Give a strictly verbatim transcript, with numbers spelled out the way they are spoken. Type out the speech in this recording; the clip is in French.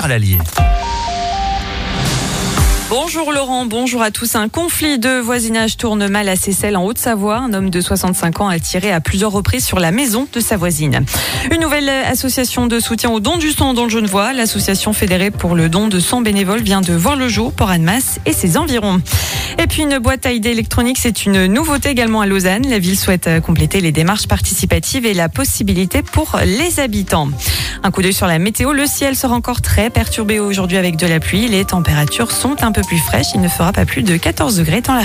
Sarah Lallier. Bonjour Laurent, bonjour à tous. Un conflit de voisinage tourne mal à Seyssel en Haute-Savoie. Un homme de soixante-cinq ans a tiré à plusieurs reprises sur la maison de sa voisine. Une nouvelle association de soutien au don du sang dans le Genevois. L'association fédérée pour le don de sang bénévole vient de voir le jour pour Annemasse et ses environs. Et puis une boîte à idées électronique, c'est une nouveauté également à Lausanne. La ville souhaite compléter les démarches participatives et la possibilité pour les habitants. Un coup d'œil sur la météo. Le ciel sera encore très perturbé aujourd'hui avec de la pluie. Les températures sont un peu plus fraîches. Il ne fera pas plus de quatorze degrés dans la